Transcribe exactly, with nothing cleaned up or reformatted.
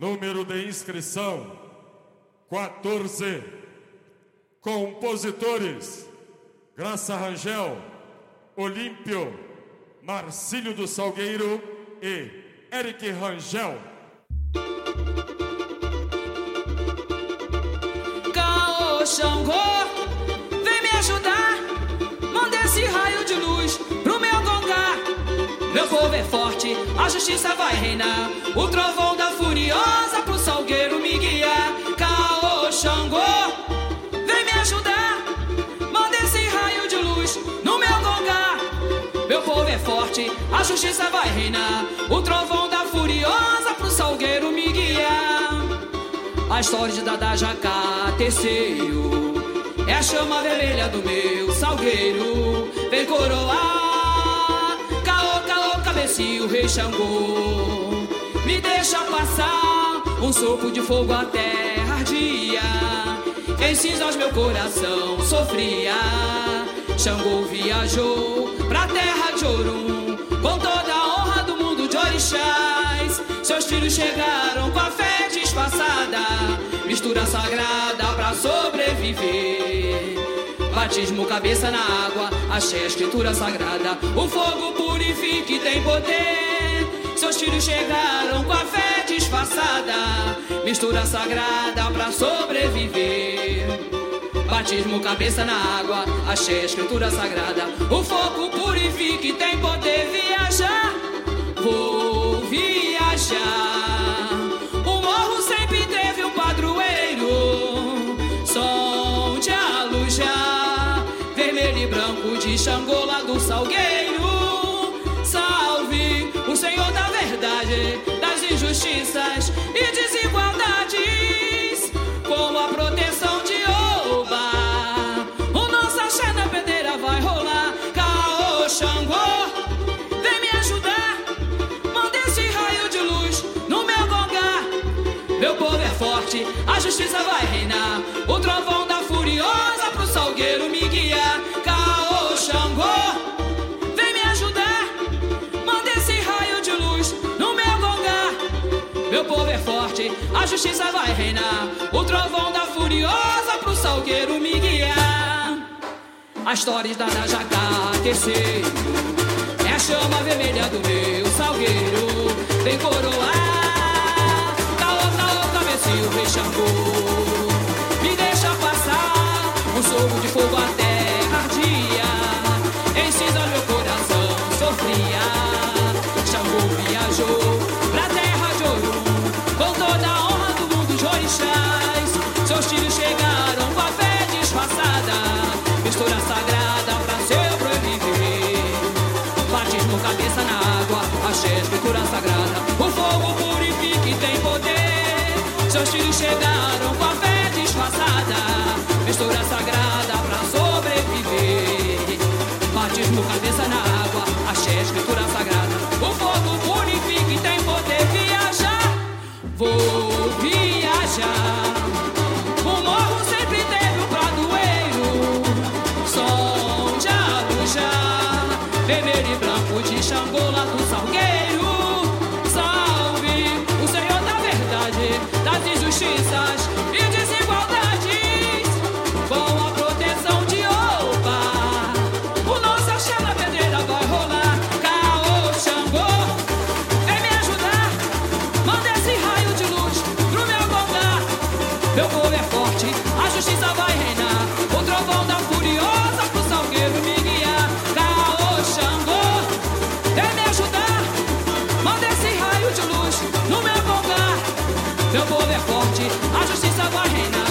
Número de inscrição quatorze. Compositores: Graça Rangel, Olímpio, Marcílio do Salgueiro e Eric Rangel. Caô Xangô, vem me ajudar. Manda esse raio de luz pro meu gongar. Meu povo é forte, a justiça vai reinar. O trovão da furiosa pro salgueiro me guiar. Caô Xangô, vem me ajudar. Manda esse raio de luz no meu gongar. Meu povo é forte, a justiça vai reinar. O trovão da furiosa pro salgueiro me guiar. A história de Dada Jacá terceiro é a chama vermelha do meu salgueiro. Vem coroar, caô, caô, cabecinho, rei Xangô. Me deixa passar, um sopro de fogo a terra ardia. Em cinzas meu coração sofria. Xangô viajou pra terra de Orum com toda a honra do mundo de orixás. Seus filhos chegaram com a fé disfarçada, mistura sagrada pra sobreviver. Batismo, cabeça na água, achei a escritura sagrada. O fogo purifica e tem poder. Seus filhos chegaram com a fé disfarçada, mistura sagrada pra sobreviver. Batismo, cabeça na água, achei a escritura sagrada. O fogo purifica e tem poder. Viajar, vou viajar. O morro sempre teve um padroeiro, som de alujar, vermelho e branco de Xangô lá do Salgueiro. Salve o Senhor da verdade, das injustiças e desigualdades, com a proteção de Oba. O nosso axé na pedreira vai rolar. Caô Xangô, vem me ajudar. Manda esse raio de luz no meu gongar. Meu povo é forte, a justiça vai reinar. O trovão da furiosa pro salgueiro me guiar. Caô Xangô, vem me ajudar. Manda esse raio de luz no meu gongar. Meu povo é forte, a justiça vai reinar. O trovão da furiosa pro salgueiro me guiar. A história da Jacá terceiro é a chama vermelha do meu salgueiro. Vem coroar, caô, caô, cabecinho, rei Xangô. Me deixa passar, um sopro de fogo a terra ardia. Em cinza meu coração sofria. Xangô viajou pra terra de Orum com toda a honra do mundo de orixás. Seus filhos chegaram com a fé disfarçada, mistura sagrada pra sobreviver. Batismo, cabeça na água, achei a escritura sagrada. O fogo purifica e tem poder. Seus filhos chegaram com a fé disfarçada, mistura sagrada pra sobreviver. Batismo, cabeça na água, achei a escritura sagrada. O fogo purifica e tem poder. Viajar, vou viajar. O morro sempre teve um pradoeiro, som de alujar, vermelho e branco de Xangô lá do Salgueiro. Salve o Senhor da verdade, das injustiças e desigualdades, com a proteção de Oba. O nosso axé na pedreira vai rolar. Caô Xangô, vem me ajudar. Manda esse raio de luz pro meu gongar. Meu povo é forte, a justiça vai reinar. O trovão da furiosa pro salgueiro me guiar. Caô Xangô, vem me ajudar. Manda esse raio de luz no meu gongar. Meu povo é forte, a justiça vai reinar.